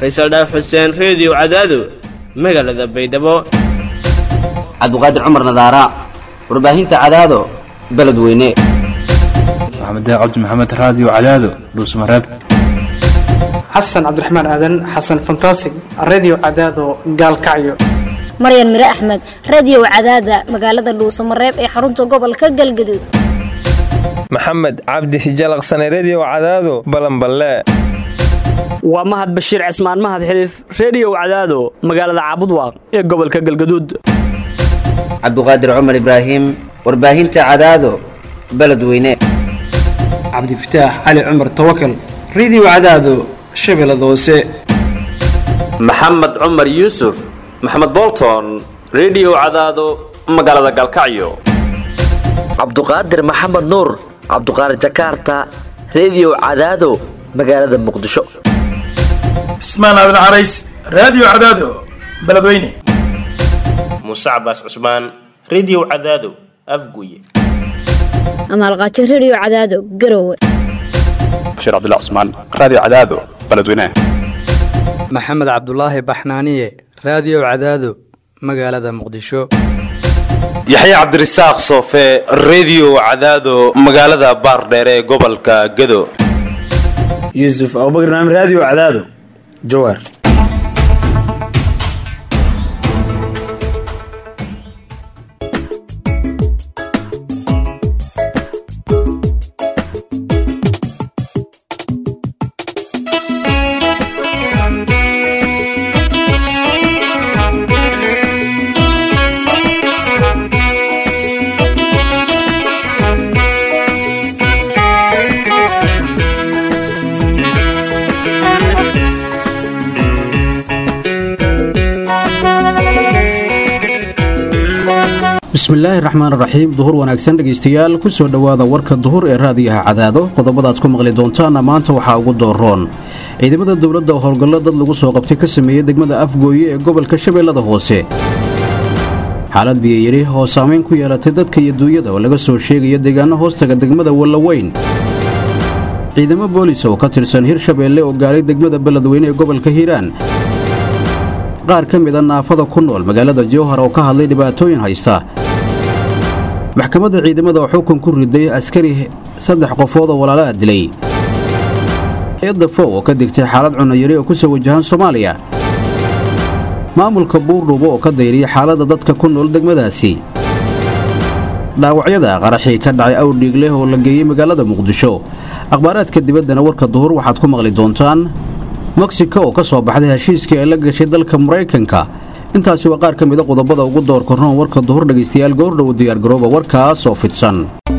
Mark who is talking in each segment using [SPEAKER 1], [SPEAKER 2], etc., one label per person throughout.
[SPEAKER 1] Faysal Dhaaf Xuseen Radio Cadaado magaalada Baydhabo
[SPEAKER 2] Cabduqaadir Cumar Nadaara warbaahinta Cadaado beledweyne
[SPEAKER 3] Maxamed Cabdi Maxamed Radio Cadaado Dhuusamareeb
[SPEAKER 4] Xasan Cabdiraxmaan Aadan Xasan Fantastic Radio Cadaado Gaalkacyo
[SPEAKER 5] Maryan Mira Ahmed Radio Cadaada magaalada Dhuusamareeb ee xarunta gobolka Galgaduud
[SPEAKER 6] Maxamed Cabdi Hijalaqsane Radio Cadaado Balanballe
[SPEAKER 7] waa Mahad Bashiir Cismaan Mahad Xiliif Radio Cadaado magaalada Caabudwaaq ee gobolka Galgaduud
[SPEAKER 2] Cabduqaadir Cumar Ibraahim warbaahinta Cadaado beledweyne
[SPEAKER 4] Cabdi Fataax Ali Cumar Tawakkal Radio Cadaado Shabeellada Hoose
[SPEAKER 8] Maxamed Cumar Yuusuf Maxamed Bolton Radio Cadaado magaalada Galkacyo
[SPEAKER 9] Cabduqaadir Maxamed Nuur Cabduqaadir Jakarta Radio Cadaado magaalada Muqdisho
[SPEAKER 10] Ismaan Aadan Carays Radio Cadaado beledweyne
[SPEAKER 11] Musa Abbas Usman Radio Cadaado Afguye
[SPEAKER 5] Amal Qaaji Radio Cadaado Garowe
[SPEAKER 12] Bashir Abdullah Usman Radio Cadaado beledweyne
[SPEAKER 13] Maxamed Cabdullaahi Baxnaaniye Radio Cadaado magaalada Muqdisho
[SPEAKER 14] Yaxya Cabdirasaaq Soofe Radio Cadaado magaalada Baardheer ee gobolka Gado
[SPEAKER 15] Yusuf Abubakar Naam Radio Cadaado Jowhar
[SPEAKER 16] bismillaahi raxmaani raxiim duhur wanaagsan dhageystayaal ku soo dhawaada warka duhur ee raadiyaha Cadaado qodobadaad ku maqli doontaan maanta waxa ugu dooroon ciidamada dawladda oo howlgallo dad lagu soo qabtay ka sameeyay degmada Afgooye ee gobolka Shabeellada Hoose xaalad biyo yari oo saameyn ku yeelatay dadka iyo duunyada oo laga soo sheegay deegaano hoostaga degmada Walaweyn ciidamo boolis oo ka tirsan Hirshabeelle oo gaaray degmada Beledweyne ee gobolka Hiiraan qaar ka mid ah naafada ku nool magaalada Jowhar oo ka hadlay dhibaatooyin haysta maxkamadda ciidamada oo xukun ku riday askari 3 qofood oo walaalo dilay hay'adda FOW oo ka digtay xaalad cunno yari oo ku soo wajahan Soomaaliya maamulka Buurdhubo oo ka dayriyay xaaladda dadka ku nool degmadaasi dhaawacyada qaraxii ka dhacay Awdhiigle oo la geeyay magaalada Muqdisho akhbaaraadka dibaddana warka duhur waxaad ku maqli doontaan Mexico oo ka soo baxday heshiiska ay la gashay dalka Mareykanka intaasi waa qaar ka mid ah qodobada ugu door korno warka duhur dhageystayaal goordhow diyaar garooba warkaas oo fidsan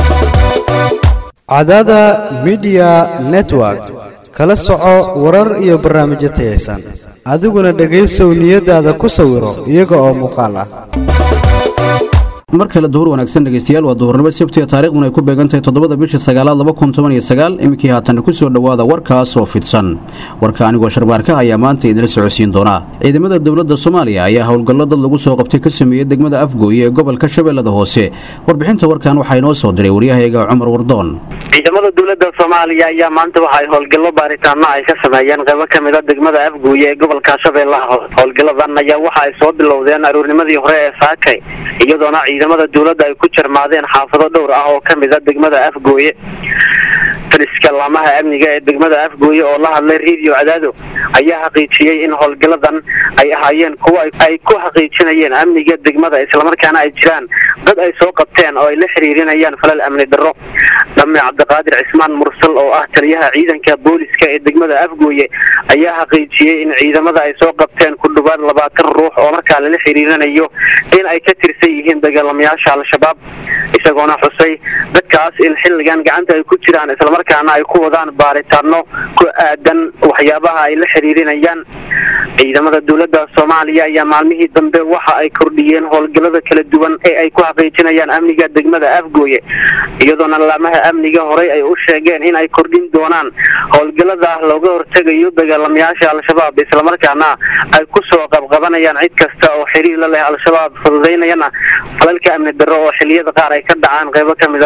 [SPEAKER 17] Cadaada Media Network kala soco warar iyo barnaamijyo tayeysan adiguna dhageysow niyadaada ku sawiro iyaga oo muuqaal ah
[SPEAKER 16] markale duhur wanaagsan dhageystayaal waa duhurnimo Sabti taariikhduna ay ku beegantahay 7 bisha 9 2019 imikii haatan ku soo dhawaada warkaas oo fidsan warka anigoo Sharbaarka ayaa maanta idin socodsiin doona ciidamada dawladda Soomaaliya ayaa howlgallo dad lagu soo qabtay ka sameeyay degmada Afgooye ee gobolka Shabeellada Hoose warbixinta warkan waxa inoo soo diray wariyahayga Cumar Wardoon
[SPEAKER 18] ciidamada dawladda Soomaaliya ayaa maanta waxay howlgallo baaritaano ay ka sameeyeen qaybo ka mid ah degmada Afgooye ee gobolka Shabeellaha Hoose howlgalladan ayaa waxa ay soo bilowdeen aroornimadii hore ee saakay iyadoona ciidamada dawladda ay ku jarmaadeen xaafado dhowr ah oo ka mid ah degmada Afgooye taliska laamaha amniga ee degmada Afgooye oo la hadlay Radio Cadaado ayaa xaqiijiyay in howlgalladan ay ahaayeen kuwa ay ku xaqiijinayeen amniga degmada isla markaana ay jiraan dad ay soo qabteen oo ay la xiriirinayaan falal amni darro Dhammi Cabdiqaadir Cismaan Mursal oo ah taliyaha ciidanka booliska ee degmada Afgooye ayaa xaqiijiyay in ciidamada ay soo qabteen ku dhawaad 20 ruux oo markaa la xiriirinayo in ay ka tirsan yihiin dagaalamayaasha Al-Shabaab isagoona xusay dadkaas in xilligan gacanta ay ku jiraan isla markaana ay ku wadaan baaritaano ku aadan waxyaabaha ay la xiriirinayaan ciidamada dawladda Soomaaliya ayaa maalmihii dambe waxa ay kordhiyeen howlgallada kala duwan ee ay ku xaqiijinayaan amniga degmada Afgooye iyadoona laamaha amniga hore ay u sheegeen in ay kordhin doonaan howlgallada looga hortagayo dagaalamayaasha Al-Shabaab isla markaana ay ku soo qabqabanayaan cid kasta oo xiriir la leh Al-Shabaab fududeynayana falalka amni darro oo xilliyada qaar ay ka dhacaan qaybo ka mid ah degmada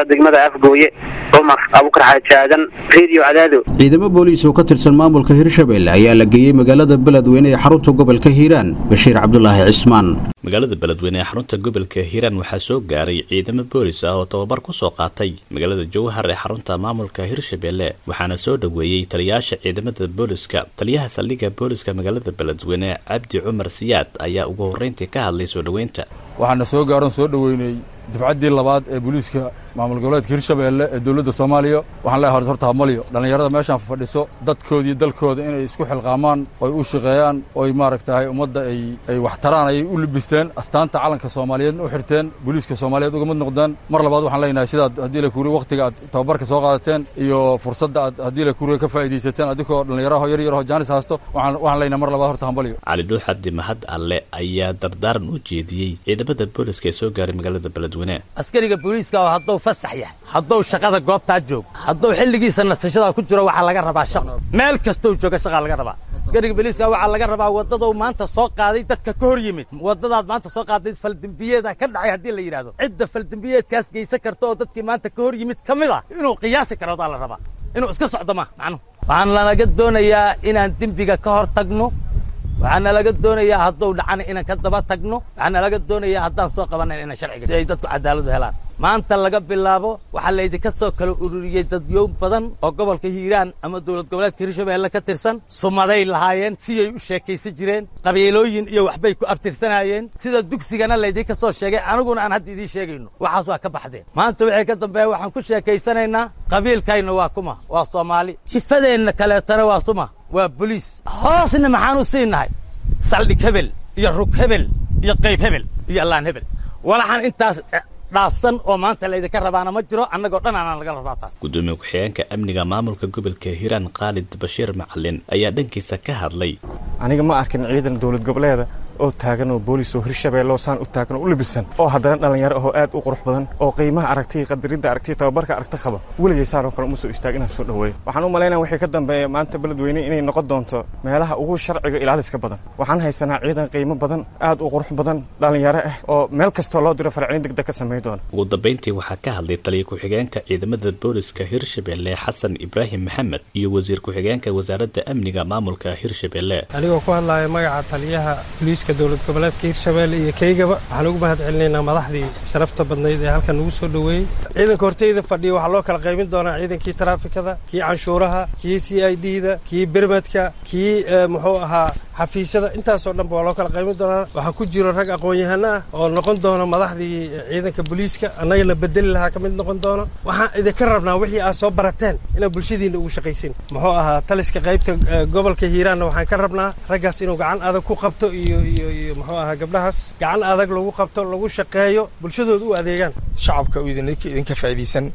[SPEAKER 18] afgooye. Umar Abukar Xajaadan Radio Cadaado.
[SPEAKER 16] ciidamo booliis oo ka tirsan maamulka Hirshabelle ayaa la geeyay magaalada Beledweyne ee xarunta gobolka Hiiraan. Bashiir Cabdullaahi Cismaan.
[SPEAKER 19] magaalada Beledweyne ee xarunta gobolka Hiiraan waxaa soo gaaray ciidamo booliis ah oo tababar ku soo qaatay magaalada Jowhar ee xarunta maamulka Hirshabelle waxaana soo dhaweeyay taliyaasha ciidamada booliiska. taliyaha saldhigga booliiska magaalada Beledweyne Cabdi Cumar Siyaad ayaa ugu horeyntii ka hadlay soo dhaweynta.
[SPEAKER 20] waxaana soo gaaran soo dhaweynay dafcaddii labaad ee booliiska maamul goboleedka Hirshabelle ee dawladda Soomaaliya. waxaan leeyahay horta hamaliyo dhalinyarada meeshan fadhiso dadkooda iyo dalkooda inay isku xilqaamaan oo u shaqeeyaan oo maaragtay ummadda ay wax taraan ay u libisteen astaanta calanka Soomaaliyeed u xirteen booliiska Soomaaliyeed uga mid noqdaan. mar labaad waxaan leenahay sida hadii la kuuri waqtiga aad tababarka soo qaadateen iyo fursadda aad hadii la kuuri ka faa'iideysateen adigoo dhalinyaro yar oo jaanis haasto waxaan leenahay mar labaad horta hamaliyo.
[SPEAKER 19] Cali Dhuuxadi Mahad Alle ayaa dardaaran u jeediyay ciidamada booliiska ee soo gaaray magaalada Beledweyne.
[SPEAKER 21] askariga booliiska oo hadduu fasax yahay hadduu shaqada goobtaa joogo hadduu xilligiisa nasashada ku jiro waxaa laga rabaa shaqo meel kastoo jooga shaqaa laga rabaa. askariga booliiska waxaa laga rabaa wadada uu maanta soo qaaday dadka ka hor yimid wadadaad maanta soo qaaday faldambiyeeda ka dhacay hadii la yiraahdo cidda faldambiyeedkaas geysan karto oo dadkii maanta ka hor yimid kamid ah inuu qiyaasi karo la rabaa inuu iska socdo macno waxaan laga doonayaa inaan dembiga ka hor tagno waxaana laga doonayaa hadduu dhacana inaan ka daba tagno waxaana laga doonayaa haddaan soo qabanayn inaan sharciga si ay dadku cadaalad helaan. maanta laga bilaabo waxaa laydinka soo kala ururiyey dadyow badan oo gobolka Hiiraan ama dawlad goboleedka Hirshabelle ka tirsan sumaday lahaayeen si ay u sheekaysan jireen qabiilooyin iyo waxbay ku abtirsanayeen sida dugsigana laydinka soo sheegay aniguna aan hadda idin sheegayno waxaas waa ka baxdeen. maanta wixii ka dambeeya waxaan ku sheekaysanaynaa qabiilkayna waa kuma waa Soomaali jifadeenna kaleetana waa suma waa booliis hoosna maxaan u siinahay saldhig hebel iyo rug hebel iyo qayb hebel iyo allaan hebel walaxan intaas dhaafsan oo maanta laydinka rabaana ma jiro annagoo dhan aan laga rabaa taas.
[SPEAKER 19] gudoomiye ku-xigeenka amniga maamulka gobolka Hiiraan Khalid Bashiir Macalin ayaa dhankiisa ka hadlay.
[SPEAKER 22] aniga ma arkin ciidan dawlad goboleeda oo taagan oo booliis oo Hirshabelle oo saan u taagan oo u libisan oo haddana dhalinyaro oo aad u qurux badan oo qiimaha aragtida qadarinta aragtida tababarka aragta qaba weligeey saan oo kale uma soo istaag inaan soo dhaweeyo. waxaan u maleynayaa wixii ka dambeeya maanta Beledweyne inay noqon doonto meelaha ugu sharciga ilaaliska badan. waxaan haysanaa ciidan qiimo badan aad u qurux badan dhalinyaro ah oo meel kasta loo diro farciin degdeg ka sameeyo doona.
[SPEAKER 19] ugu dambeyntii waxaa ka hadlay taliye ku-xigeenka ciidamada booliiska Hirshabelle Xasan Ibraahim Maxamed iyo wasiir ku-xigeenka wasaaradda amniga maamulka Hirshabelle.
[SPEAKER 23] anigoo ku hadlayo magaca taliyaha booliiska dawlad goboleedka Hirshabelle iyo kaygaba waxaan ugu mahad celinaynaa madaxdii sharafta badnayd ee halkan ugu soo dhaweeyay. ciidanka horteyda fadhiya waxaa loo kala qaybin doonaa ciidankii taraafikada kii canshuuraha kii CID-da kii birmadka kii muxuu ahaa xafiisyada intaasoo dhanba waa loo kala qaybin doonaa. waxaa ku jiro rag aqoon-yahano ah oo noqon doona madaxdii ciidanka booliiska annagana bedeli lahaa ka mid noqon doono. waxaan idinka rabnaa wixii aad soo barateen inaad bulshadiinna ugu shaqaysin. muxuu ahaa taliska qaybta gobolka Hiiraanna waxaan ka rabnaa raggaas inuu gacan adag ku qabto iyo muxuu ahaa gabdhahaas gacan adag lagu qabto lagu shaqeeyo bulshadooda u adeegaan.
[SPEAKER 24] shacabka uu idinka faa'iideysan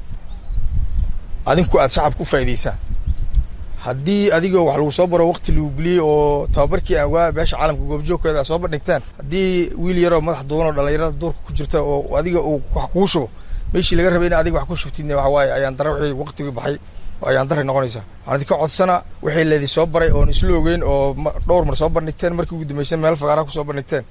[SPEAKER 24] adinku aad shacabka u faa'iideysaan haddii adigoo wax lagu soo baro waqti lagu geliyey oo tababarkii aan waa beesha caalamka goobjoogkeeda soo bandhigtaan haddii wiil yaroo madax duuban oo dhalinyarada duurka ku jirta oo adiga uu wax kuu shubo meeshii laga rabay in adiga wax ku shubtidna waxa waaye ayaan dare wixii waqtigii baxay oo ayaan dare noqonaysaa. waxaan idinka codsanaa wixii laydin soo baray oon isla ogeyn oo dhowr mar soo bandhigteen markii ugu dambeysay meel fagaaraha ku soo bandhigteen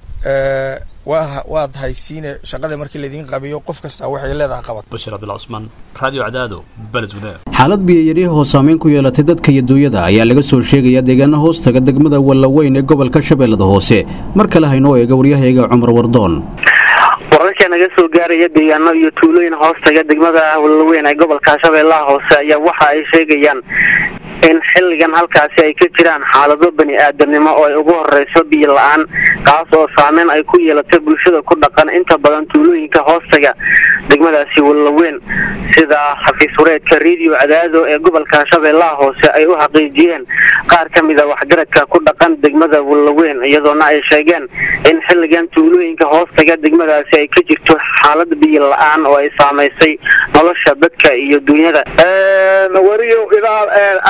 [SPEAKER 24] waad haysiine shaqada markii laydin qabiyo qof kasta waxay leedahay qabad.
[SPEAKER 19] Bashiir Cabdullaahi Cismaan Radio Cadaado Beledweyne.
[SPEAKER 16] xaalad biyo-yari oo saameyn ku yeelatay dadka iyo duunyada ayaa laga soo sheegaya deegaano hoos taga degmada Wallaweyn ee gobolka Shabeellada Hoose. mar kale haynoo eega waryahayaga Cumar Wardoon.
[SPEAKER 18] wararka naga soo gaaraya deegaano iyo tuulooyin hoos taga degmada Wallaweyn ee gobolka Shabeellaha Hoose ayaa waxa ay sheegayaan in xilligan halkaasi ay ka jiraan xaalado bani aadamnimo oo ay ugu horeyso biyo la'aan kaas oo saameyn ay ku yeelatay bulshada ku dhaqan inta badan tuulooyinka hoostaga degmadaasi Wallaweyn sida xafiis wareedka Radio Cadaado ee gobolka Shabeellaha Hoose ay u xaqiijiyeen qaar ka mid ah waxgaradka ku dhaqan degmada Wallaweyn iyadoona ay sheegeen in xilligan tuulooyinka hoostaga degmadaasi ay ka jirto xaalad biyo la'aan oo ay saameysay nolosha dadka iyo dunyada.
[SPEAKER 25] wariyo ilaa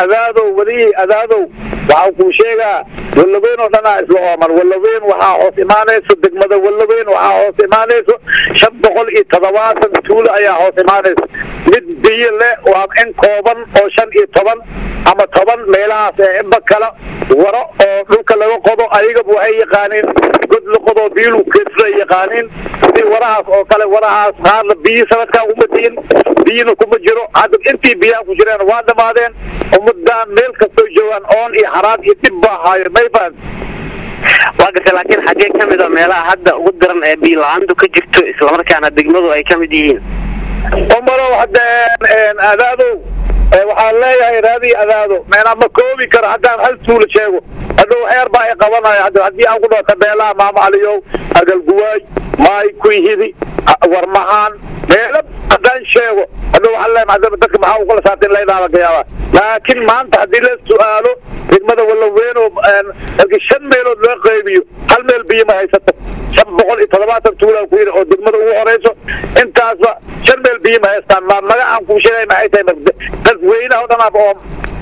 [SPEAKER 25] adaado waxa uu sheegaa Wallaweyn oo dhan isla Omar Wallaweyn waxa hoos imaanayso degmada Wallaweyn waxa hoos imaanayso 570 tuulo ayaa hoos imaanayso mid biyo leh waa in kooban oo 15 ama 10 meelahaas inba kala waro oo dhulka laga qodo ayaga waxay yaqaaneen god la qodo biyo keedsa yaqaaneen si warahaas oo kale warahaas qaar biyo sanadka uma tiin biyana kuma jiro hadda intii biyaha ku jiraan waa dhamaadeen ummadaan meel kasta joogan oon iyo haraad iyo dib baa hayo mayfaan
[SPEAKER 18] waa gartay laakiin xagee ka mid ah meelaha hadda ugu daran ee biyo la'aantu ka jirto isla markaana degmadu ay ka mid yihiin
[SPEAKER 25] umaro hadda adaado waxaan leeyahay raadi adaado meena ma koobi karo haddaan hal tuulo sheego hadhow heer baa ay qabanaya haddii aan ku dhaho tabeelaha maama aliyow agal guwaay maay kuyhidi warmahaan meelo haddaan sheego hadhow waxaan leeyahay hadda dadka maxaa ukala saarteen leedaha laga yaabaa laakiin maanta haddii la su'aalo degmada Wallaweyn oo halkii 5 meelood loo qaybiyo hal meel biyo ma haysato 570 tuulo ku yiri oo degmada ugu horeyso intaasba 5 meel biyo ma haystaan magacaan ku sheegay ma haytay dadweynaha oo dhan oo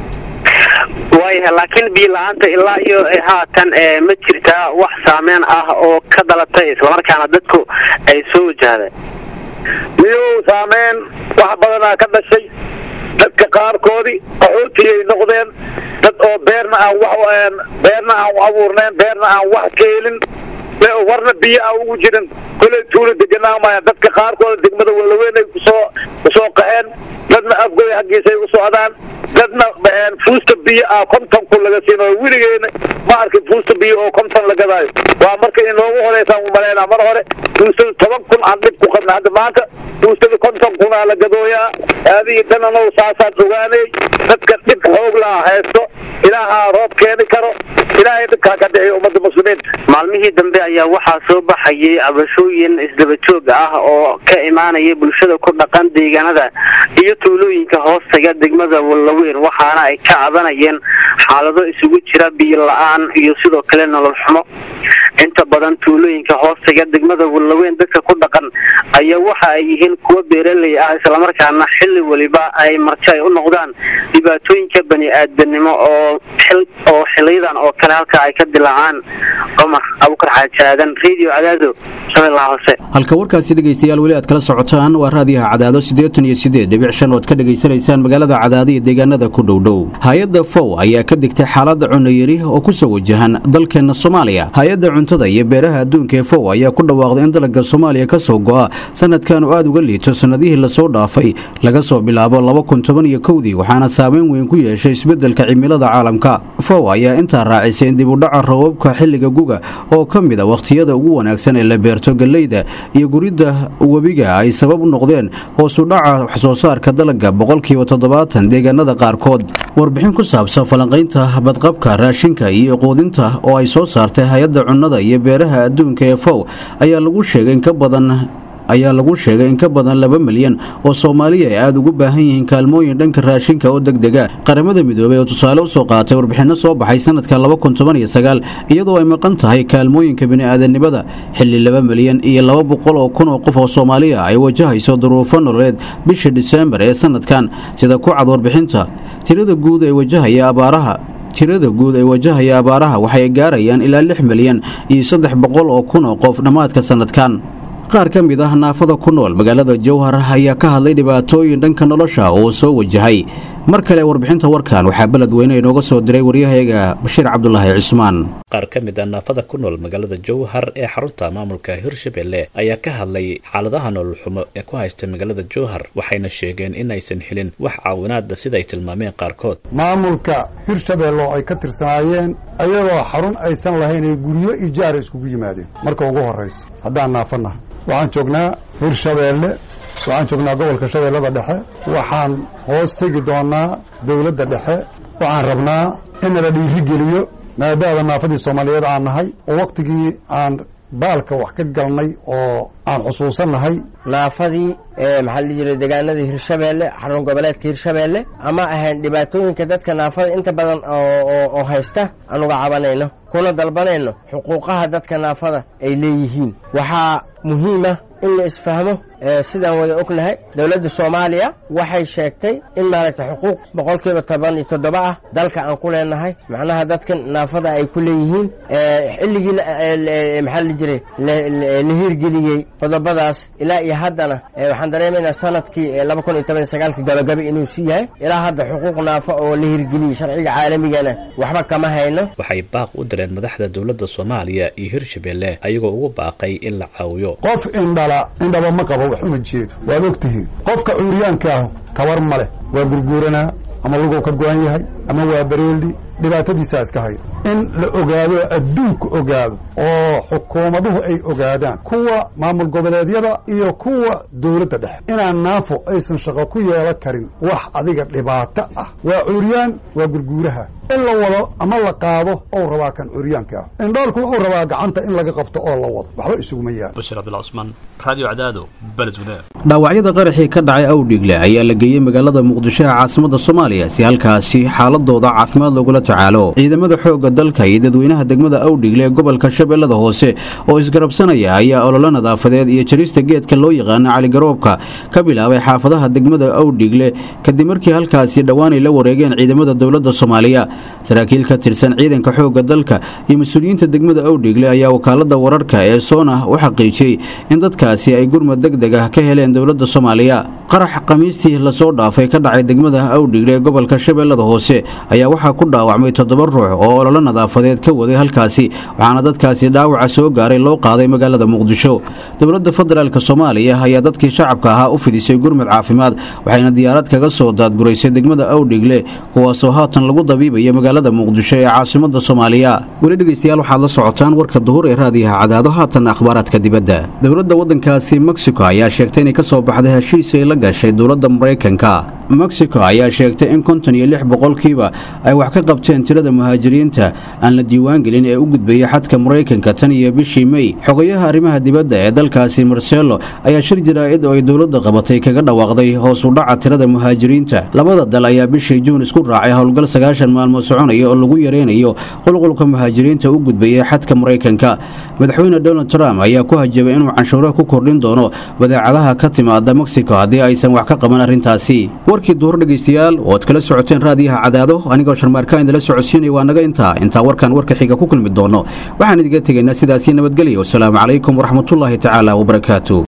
[SPEAKER 18] waayahay laakiin biyo la'aanta ilaa iyo haatan ma jirtaa wax saameyn ah oo ka dhalatay isla markaana dadku ay soo wajahdeen
[SPEAKER 25] biyo saameyn wax badan ka dhashay dadka qaarkoodii qaxootiyay noqdeen dad oo beerna aan abuurneen beerna aan wax keelin warna biyo aan ugu jirin kulay tuulo deganaamaya dadka qaarkood degmada Wallaweyn ay ku soo qaxeen dadna afgoy xaqiisay u socdaan dadna fuusta biyo ah 50 kun laga siino wiligeena ma arkin fuusta biyo oo 50 laga daayo waa marka inoogu horeysaan u maleynaa mar hore fuusta 10 kun aan dib ku qabna hadda maanta fuusta 50 kun la gadooyaa aadii dhanano saasaad ogaanay dadka dib xoog la haysto ilaaha roob keeni karo ilaahay dadka ka dhigay ummadda muslimiinta
[SPEAKER 18] maalmihii dambe ayaa waxaa soo baxayay abashooyin isdaba joog ah oo ka imaanaya bulshada ku dhaqan deegaanada iyo tuulooyinka hoostaga degmada Wallaweyn waxaana ay ka cabanayeen xaalado isugu jira biyo la'aan iyo sidoo kale nolol xumo inta badan tuulooyinka hoostaga degmada Wallaweyn dadka ku dhaqan ayaa waxa ay yihiin kuwa beeraley ah isla markaana xilli waliba ay martay u noqdaan dhibaatooyinka bani aadamnimo oo xiliyadan oo kale halka ay ka dilaacaan Omar Abukar Xaajadan Radio Cadaado Shabeellaha Hoose
[SPEAKER 16] halka warkaasi dhageystayaal wali aad kala socotaan waa raadiyaha Cadaado 88.5 oo ka dhageysanaysaan magaalada Cadaado iyo deegaanada ku dhow hay'adda FAO ayaa ka digtay xaaladda cunno yari oo ku soo wajahan dalkeena Soomaaliya hay'adda cuntada iyo beeraha adduunka ee FAO ayaa ku dhawaaqday in dalka Soomaaliya ka soo go'a sanadkan oo aad uga liito sanadihii la soo dhaafay laga soo bilaabo 2011 waxaana saameyn weyn ku yeeshay isbeddelka cimilada caalamka FAO ayaa intaa raacisay in dib u dhaca roobabka xilliga guga oo ka mid ah waqtiyada ugu wanaagsan ee la beerto galeyda iyo guridda webiga ay sabab u noqdeen hoos u dhaca wax soo saarka dalagga 70% deegaanada qaarkood warbixin ku saabsan falanqaynta badqabka raashinka iyo quudinta oo ay soo saartay hay'adda cunnada iyo beeraha adduunka ee FAO ayaa lagu sheegay in ka badan 2 milyan oo Soomaaliya ay aad ugu baahan yihiin kaalmooyin dhanka raashinka oo degdega qaramada midoobay oo tusaale u soo qaatay warbixino soo baxay sanadka 2019 iyadoo ay maqan tahay kaalmooyinka bini'aadanimada xilli 2 milyan iyo 200 oo kun oo qof oo Soomaaliya ay wajahayso duruufo nololeed bisha December ee sanadkan sida ku cad warbixinta tirada guud ee wajahaya abaaraha waxay gaarayaan ilaa 6 milyan iyo 300 oo kun oo qof dhamaadka sanadkan qaar ka mid ah naafada ku nool magaalada Jowhar ayaa ka hadlay dhibaatooyin dhanka nolosha oo soo wajahay mar kale warbixinta warkan waxaa beledweyne inooga soo diray waryahayaga Bashiir Cabdullaahi Cismaan
[SPEAKER 19] qaar ka mid ah naafada ku nool magaalada Jowhar ee xarunta maamulka Hirshabelle ayaa ka hadlay xaaladaha nolol xumo ee ku haysta magaalada Jowhar waxayna sheegeen in aysan helin wax caawinaad sida ay tilmaameen qaarkood
[SPEAKER 1] maamulka Hirshabelle oo ay ka tirsanaayeen ayadoo xarun aysan lahayn ay guryo ijaar iskugu yimaadeen marka ugu horeysa haddaan naafana waxaan joognaa Hirshabelle waxaan joognaa gobolka Shabeellada Dhexe waxaan hoos tegi doonaa dawladda dhexe waxaan rabnaa in la dhiirigeliyo maadaama naafadii Soomaaliyeed aan nahay oo waqtigii aan baalka wax ka galnay oo aan xusuusanahay
[SPEAKER 2] naafadii maxaa la jiray deegaanada Hirshabelle xarun goboleedka Hirshabelle ama ahayn dhibaatooyinka dadka naafada inta badan oo haysta anuga cabanayno kuna dalbanayno xuquuqaha dadka naafada ay leeyihiin waxaa muhiim ah in la isfahmo sidaan wada ognahay dowladda soomaaliya waxay sheegtay in maaragtay xuquuq boqolkiiba 17 ah dalka aan ku leenahay macnaha dadka naafada ay ku leeyihiin xilligii maxaa la jiray la hirgeliyey qodobadaas ilaa iyo haddana waxaan dareemaynaa sanadkii 2019 gabagabi inuu sii yahay ilaa hadda xuquuq naafo oo la hirgeliyey sharciga caalamigana waxba kama hayno.
[SPEAKER 19] waxay baaq u direen madaxda dowladda Soomaaliya iyo Hirshabelle ayagoo ugu baaqay in la caawiyo
[SPEAKER 1] qof indhaba ma qabo wax uma jeedo waad ogtihiin qofka cuuryaanka ah tabar male waa gurguuranaa ama luguu ka go'an yahay ama waa bareeldi dhibaatadiisa iska hayo in la ogaado adduunku ogaado oo xukuumaduhu ay ogaadaan kuwa maamul goboleedyada iyo kuwa dowladda dhexe inaan naafo aysan shaqo ku yeelan karin wax adiga dhibaato ah waa cuuryaan waa gurguuraha in la wado ama la qaado oo rabaa kan curyaanka ah indhoolku wuxuu rabaa gacanta in laga qabto oo la wado waxba isuguma yaal
[SPEAKER 19] Bashir Abdullah Usman Radio Cadaado Beledweyne
[SPEAKER 16] dhaawacyada qaraxii ka dhacay Awdhigle ayaa la geeyay magaalada Muqdisho ee caasimadda Soomaaliya si halkaasi xaaladooda caafimaad loogu tacaalo ciidamada xoogga dalka iyo dadweynaha degmada Awdhigle ee gobolka Shabeellada Hoose oo isgarabsanaya ayaa olole nadaafadeed iyo jarista geedka loo yaqaan Cali Garoobka ka bilaabay xaafadaha degmada Awdhigle kadib markii halkaasi dhawaan ay la wareegeen ciidamada dowladda Soomaaliya saraakiil ka tirsan ciidanka xoogga dalka iyo mas'uuliyiinta degmada Awdhigle ayaa wakaalada wararka ee Soona u xaqiijiyay in dadkaasi ay gurmad degdeg ah ka heleen dowladda Soomaaliya qarax qamiistii la soo dhaafay ka dhacay degmada Awdhigle ee gobolka Shabeellada Hoose ayaa waxa ku dhaawacmay 7 ruux oo olole nadaafadeed ka waday halkaasi waxaana dadkaasi dhaawaca soo gaaray loo qaaday magaalada Muqdisho dowladda federaalka Soomaaliya ayaa dadkii shacabka ahaa u fidisay gurmad caafimaad waxayna diyaarad kaga soo daadgureysay degmada Awdhigle kuwaas oo haatan lagu dabiibay magaalada Muqdisho ee caasimadda Soomaaliya wali dhageystayaal waxaad la socotaan warka duhur ee raadiyaha Cadaado haatan akhbaaradka dibadda dowladda wadankaasi Mexico ayaa sheegtay in ka soo baxday heshiis ay la gashay dowladda Mareykanka Mexico ayaa sheegtay in 56% ay wax ka qabteen tirada muhaajiriinta aan la diiwaan gelin ee u gudbay xadka Mareykanka tan iyo bishii May xogayaha arrimaha dibadda ee dalkaasi Marcelo ayaa shir jaraa'id oo ay dowladda qabatay kaga dhawaaqday hoos u dhaca tirada muhaajiriinta labada dal ayaa bishii Juun isku raacay howlgal 9 maalmood soconaya oo lagu yareynayo qulqulka muhaajiriinta u gudbay xadka Mareykanka madaxweyne Donald Trump ayaa ku hajabay inuu canshuuraha ku kordhin doono badeecadaha ka timaada Mexico haddii aysan wax ka qaban arrintaasi warkii duhur dhageystayaal oo aad kala socoteen raadiyaha Cadaado anigoo Sharmaarka idin la socodsiinay waa naga inta warkan warka xiga ku kulmi doono waxaan idiga tegaynaa sidaas nabadgelyo assalaamu calaykum waraxmatullaahi tacaala wabarakaatuh